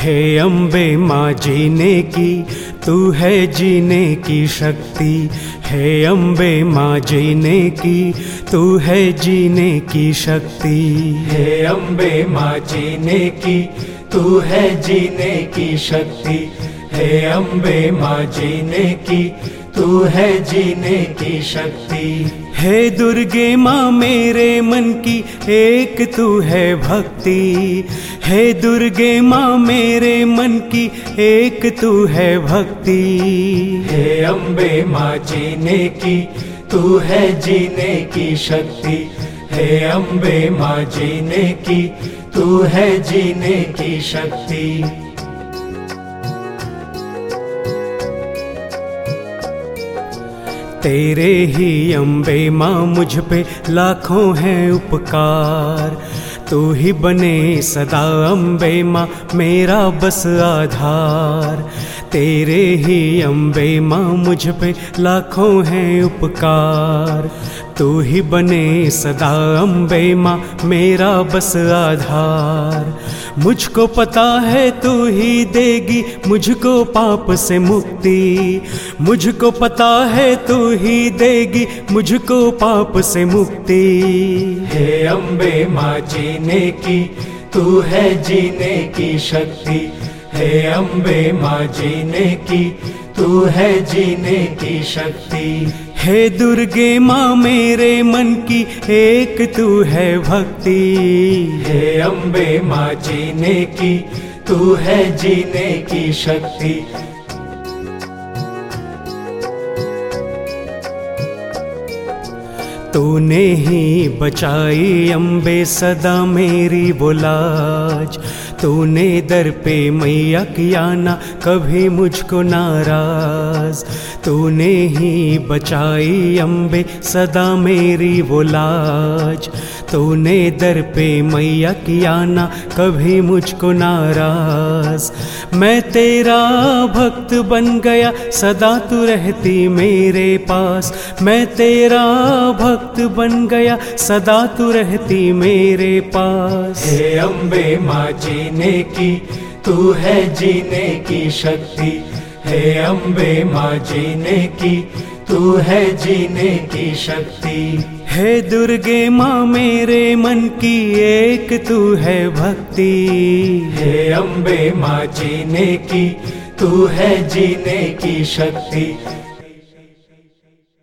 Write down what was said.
हे अम्बे माँ जीने की, तू है जीने की शक्ति। हे अम्बे माँ जीने की, तू है जीने की शक्ति। हे अम्बे माँ जीने की, तू है जीने की शक्ति। हे अम्बे माँ जीने की, तू है जीने की शक्ति। हे दुर्गे माँ मेरे मन की एक तू है भक्ति। हे दुर्गे माँ मेरे मन की एक तू है भक्ति। हे अम्बे माँ जीने की, तू है जीने की शक्ति। हे अम्बे माँ जीने की, तू है जीने की शक्ति। तेरे ही अम्बे माँ मुझ पे लाखों हैं उपकार। तू ही बने सदा अम्बे माँ मेरा बस आधार। तेरे ही अम्बे माँ मुझ पे लाखों हैं उपकार। तू ही बने सदा अम्बे माँ मेरा बस आधार। मुझको पता है तू ही देगी मुझको पाप से मुक्ति। मुझको पता है तू ही देगी मुझको पाप से मुक्ति। हे अम्बे माँ जीने की, तू है जीने की शक्ति। हे अम्बे माँ जीने की, तू है जीने की शक्ति। हे दुर्गे माँ मेरे मन की एक तू है भक्ति। हे अम्बे माँ जीने की, तू है जीने की शक्ति। तूने ही बचाई अम्बे सदा मेरी वो लाज। तूने दर पे मैया किया ना कभी मुझको नाराज। तूने ही बचाई अम्बे सदा मेरी वो लाज। तूने दर पे मैया किया ना कभी मुझको नाराज। मैं तेरा भक्त बन गया सदा तू रहती मेरे पास। मैं तेरा भक्त बन गया सदा तू रहती मेरे पास। हे अम्बे माँ जीने की, तू है जीने की शक्ति। हे अम्बे माँ जीने की, तू है जीने की शक्ति। हे दुर्गे माँ मेरे मन की एक तू है भक्ति। हे अम्बे माँ जीने की, तू है जीने की शक्ति।